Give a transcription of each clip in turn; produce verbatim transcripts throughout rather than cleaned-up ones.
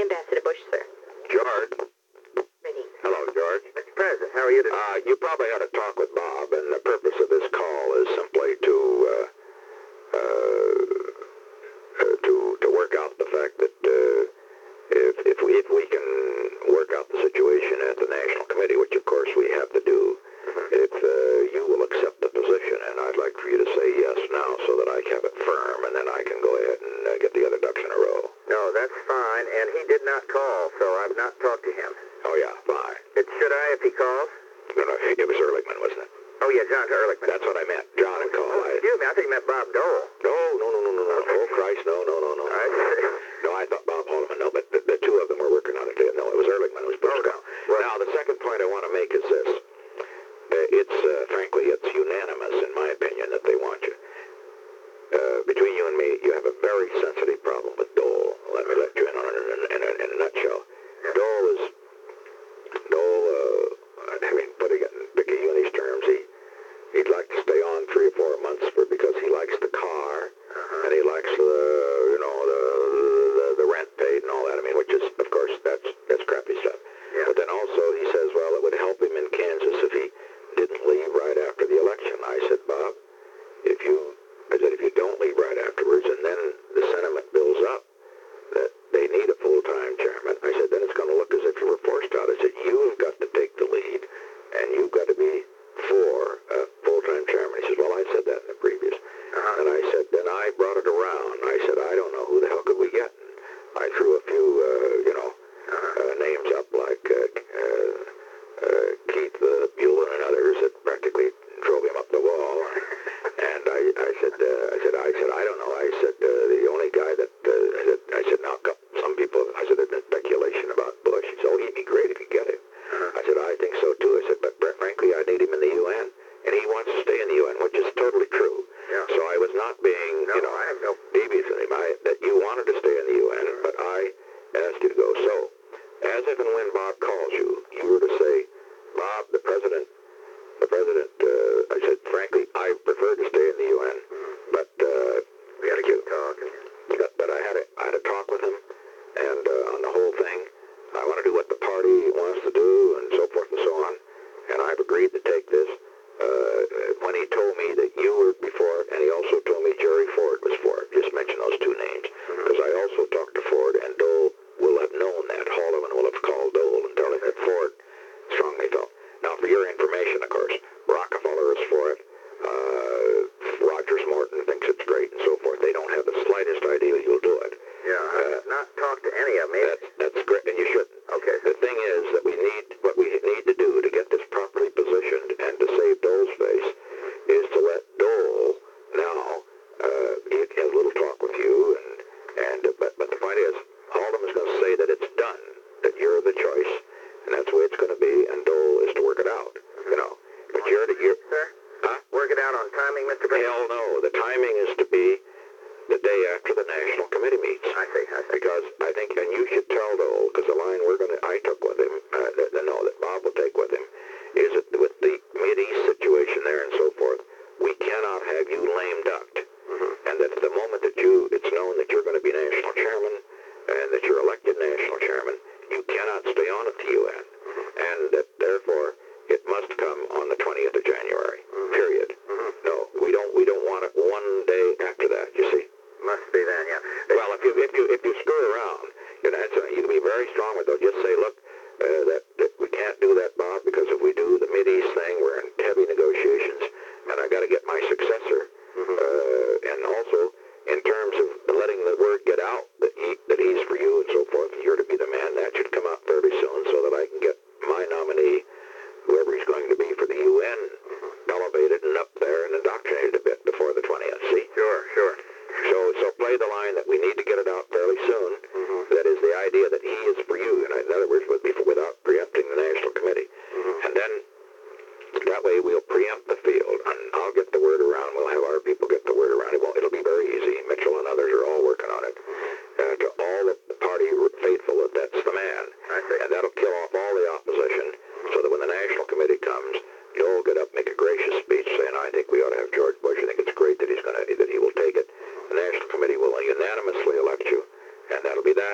Ambassador Bush, sir. George. Ready. Hello, George. Mister President, how are you today? Uh, you probably ought to talk with Bob, and the purpose of this call is simply to, uh, uh, uh, to, to work out the fact that, uh, if, if we, if we can work out the situation at the National Committee, which of course we have to do, if, uh, you will accept the position, and I'd like for you to say yes now so that I can have it firm, and then I can go ahead and uh, get the other ducks in a row. No, that's fine, and he did not call, so I've not talked to him. Oh, yeah, fine. It, should I if he calls? No, no, it was Ehrlichman, wasn't it? Oh, yeah, John Ehrlichman. That's what I meant. John and call. Oh, excuse me, I think you meant Bob Dole. No, no, no, no, no, no. Oh, Christ, no, no, no, no. I see. No, I thought Bob Holman, no, but the, the two of them were working on it. No, it was Ehrlichman who was putting it down. Well, Now, the second point I want to make is this. Uh, it's, uh, frankly, it's unanimous, in my opinion, that they want you. Uh, between you and me, you have a very sensitive problem with Dole. Let me let you in on it in, in, in, a, in a nutshell. Dole is, Dole, uh, I mean, putting it in Vicky Uni's terms, he, he'd like to stay on three or four months for because he likes the car, uh-huh. and he likes the, you know, the, the the rent paid and all that. I mean, which is, of course, that's that's crappy stuff. Yeah. But then also he says, well, it would help him in Kansas if he didn't leave right after the election. I said, Bob, if you, I said, if you don't leave right afterwards, and then the sentiment builds up that they need a full-time chairman, I said, then it's going to look as if you were forced out. I said, you've got to take the lead, and you've got to be for a full-time chairman. He says, well, I said that in the previous. Uh-huh. And I said, then I brought it around. I said, I don't know who the hell could we get. And I threw a few, uh, you know, uh, names up like uh, uh, uh, Keith uh, Buell and others that practically drove him up the wall. And I, I said, uh, I said, I said, I don't know. I said, uh, the only guy that, uh, I said, I said, now, some people, I said, there's been speculation about Bush. He said, oh, he'd be great if you get him. Uh-huh. I said, I think so too. I said, but frankly, I need him in the U N, and he wants to stay in the U N, which is totally true. Yeah. So I was not being, no, you know, I have no devious with him. I, that you wanted to stay in the U N, but I asked you to go. So, as if and when Bob calls you, you were to say, Bob, the president, the president, uh, I said, frankly, I prefer to stay in the U N, but uh, we had to keep talking. But, but I had a, I had a talk with him, and uh, on the whole thing, I want to do what the party wants to do, and so forth and so on. And I've agreed to take this. Uh, when he told me that you were before it, and he also told me Jerry Ford was for it, just mention those two names, because mm-hmm. I also talked to Ford, and Dole will have known that. Haldeman will have called Dole and told him that Ford strongly felt. Now, for your information, of course, Rockefeller is for it. Uh, Rogers Morton thinks it's great, and so forth. They don't have the slightest idea you'll do it. Yeah, I've uh, not talked to any of them. That's, that's great, and you shouldn't. Okay. The thing is that we need, what we need to do to get this properly positioned and to save Dole's face is to let Dole now, uh, he has a little talk with you, and, and but, but the point is, Haldeman is going to say that it's done, that you're the choice, and that's the way it's going to be, and Dole is to work it out, you know. But you're the, you're, sir? Huh? Work it out on timing, Mister President? Hell no. The timing is to be the day after the National Committee meets. I see, I see. Because I think, and you should tell Dole, because the line we're going to, I took with him, uh, that, no, that Bob will take with him, is that with the Mideast situation there and so forth, we cannot have you lame ducked. Mm-hmm. And that the moment that you, it's known that you're going to be national chairman, and that you're elected national chairman, you cannot stay on at the U N. Mm-hmm. And that therefore, it must come on the twentieth of January, mm-hmm. period. Mm-hmm. No, we don't, we don't want it one day after that, you see. Must be then, yeah. Well, if you if you if you screw around, you know, it's a, you can be very strong with those. Just say, look, uh, that, that we can't do that, Bob, because if we do the Mideast thing, we're in heavy negotiations, and I got to get my successor. Mm-hmm. Uh, and also, in terms of letting the word get out that he that he's for you and so forth, and you're to be the man, that should come out fairly soon, so that I can get my nominee, whoever he's going to be for the U N, mm-hmm. elevated and up there and indoctrinated a bit before the twentieth. See? Sure, sure. So, so play the line that we need to get it out fairly soon. Mm-hmm. That is the idea that he is for you. And in other words, with, without preempting the National Committee. Mm-hmm. And then that way we'll preempt the field, and I'll get the word around. We'll have our people get the word around. It won't, it'll be very easy. Mitchell and others are all working on it. Uh, to all the party faithful, that that's the man. I see. And that'll kill off all the opposition, so that when the National Committee comes, you'll get up, make a gracious speech saying, I think we ought to have George Bush. I think it's great that he's going to, that he will take it. The National Committee will unanimously elect you, and that'll be that.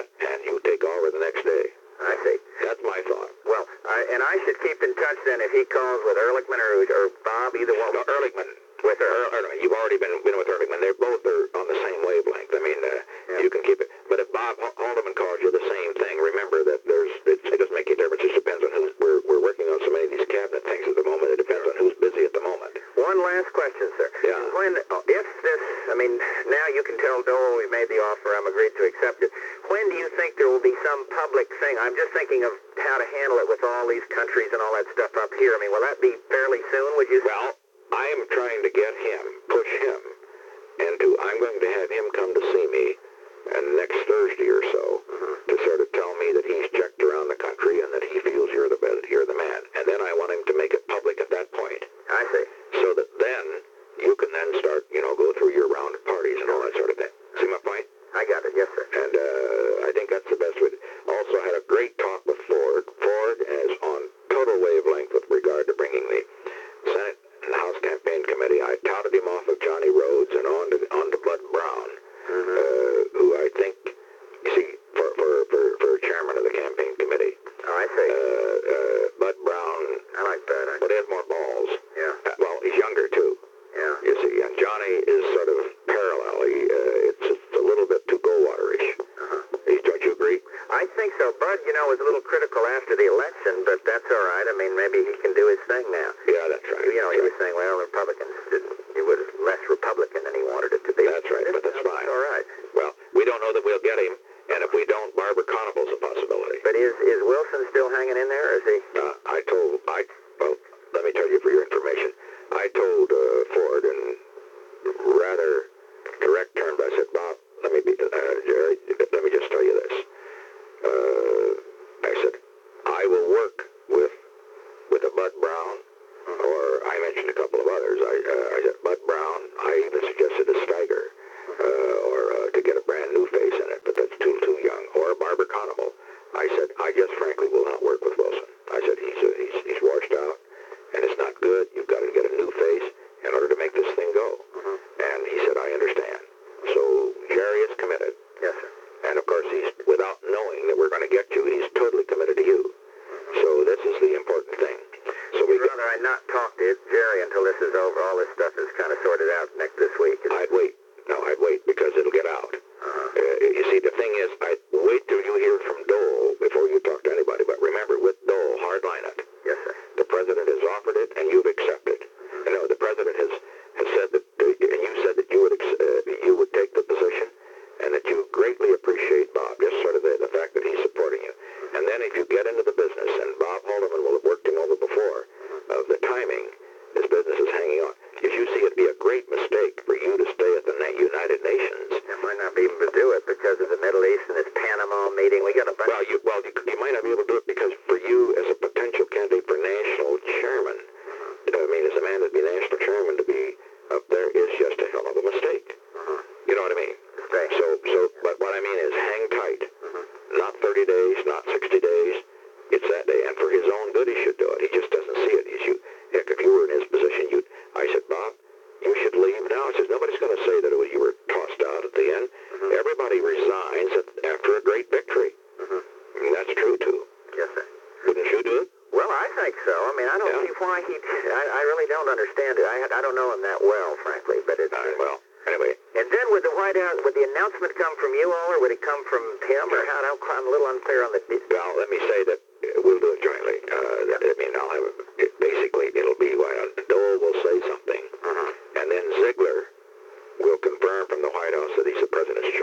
and you take over the next day. I see. That's my thought. Well, I, and I should keep in touch then if he calls with Ehrlichman or, or Bob, either one. No, Ehrlichman. With her. Er, er, you've already been been with Ehrlichman. They both are on the same wavelength. I mean, uh, Yeah. you can keep it. But if Bob Haldeman calls you the same thing, remember that there's it, it doesn't make a difference. It depends on who's. We're we're working on so many of these cabinet things at the moment. It depends on who's busy at the moment. One last question, sir. Yeah. When, if this, I mean, now you can tell Dole we made the offer, I'm agreed to accept it. When do you think there will be some public thing? I'm just thinking of how to handle it with all these countries and all that stuff up here. I mean, will that be fairly soon, would you say? Well, I am trying to get him, push him, into. I'm going to have him come to see me, and next Thursday or so, Mm-hmm. to sort of tell me that he's checked around the country and that he feels you're the you're the man. And then I want him to make it public at that point. I see. So that then you can then start, you know, go through your round of parties and all that sort of thing. See my point? I got it, yes, sir. And uh, I think that's the best way. Also had a great talk with Ford. Ford is on total wavelength with regard to bringing the Senate and House Campaign Committee. I touted him off of Johnny Rhodes and on to, on to Bud Brown, Mm-hmm. uh, who I think, you see, for, for, for, for chairman of the campaign committee. Oh, I see. Uh, uh, Bud Brown, I like that. I, but he has more balls. yeah, Uh, well, he's younger too. yeah. You see, and Johnny is sort of parallel. He, uh, it's just a little bit too Goldwater-ish. Uh-huh. He- Don't you agree? I think so. Bud, you know, was a little critical after the election, but that's all right. I mean, maybe he can do his thing now. Yeah, that's right. You know, he that's was saying, well, the Republicans did, it was less Republican than he wanted it to be. That's right, but that's That's fine. all right. right. Well, we don't know that we'll get him, and if we don't, Barbara Conable's a possibility. But is is Wilson still hanging in there, or is he? Uh, I told, I, well, let me tell you for your information, I told uh, Ford in rather direct terms, I said, Bob, let me be, uh, Jerry, let me just tell you this. Uh, I said, I will work with with a Bud Brown, or I mentioned a couple of others. I, uh, I said, Bud Brown, I even suggested a Steiger, uh, or uh, to get a brand new face in it, but that's too too young, or Barbara Conable. I said, I just frankly will not work with Wilson. I said, he's, uh, he's, he's washed out, and it's not good. You've got to get a new face in order to make this thing go. Mm-hmm. And he said, I understand. So Jerry is committed. Yes, sir. And of course, he's, without knowing that we're going to get you, he's totally committed to you. So this is the important thing. So we I'd rather I not talk to Jerry until this is over. All this stuff is kind of sorted out next this week. I'd wait. No, I'd wait because it'll get out. Uh-huh. Uh, you see, the thing is, I'd wait till you hear from Dole before you talk to anybody. But remember, with Dole, hardline it. Yes, sir. The president has offered it, and you've accepted. You know, the president has, has said that, uh, and you said that you would ex- uh, you would take the position, and that you greatly appreciate Bob, just sort of the, the fact that he's supporting you. And then if you get into the business, and Bob Haldeman will have worked him over before, of the timing, this business is hanging on. If you see it'd be a great mistake for you to stay at the Na- United Nations. I might not be able to do it because of the Middle East and this Panama meeting. We got a bunch. Well, you well you, you might not be able to do it because for you as a potential candidate for national chairman, I mean, as a man that'd be national chairman to be up there is just a hell of a mistake. Uh-huh. You know what I mean? Stay. So, so, but what I mean is hang tight. Uh-huh. Not thirty days, not sixty days. It's that day. And for his own good, he should do it. He just doesn't see it. He's, you, heck, if you were in his position, you'd, I said, Bob, you should leave now. I says, nobody's going to say that it was, you were tossed out at the end. Uh-huh. Everybody resigns at, after a great victory. Uh-huh. I mean, that's true, too. Yes, sir. Wouldn't you do it? Well, I think so. I mean, I don't Yeah. see why he. I, I really don't understand it. I, I don't know him that well, frankly. But it's. Uh, well, anyway. And then would the White House, would the announcement come from you all, or would it come from him, or how? I'm a little unclear on the. Well, let me say that uh, we'll do it jointly. Uh, I mean, I'll have it, basically it'll be why Dole will say something, Uh-huh. and then Ziegler will confirm from the White House that he's the president's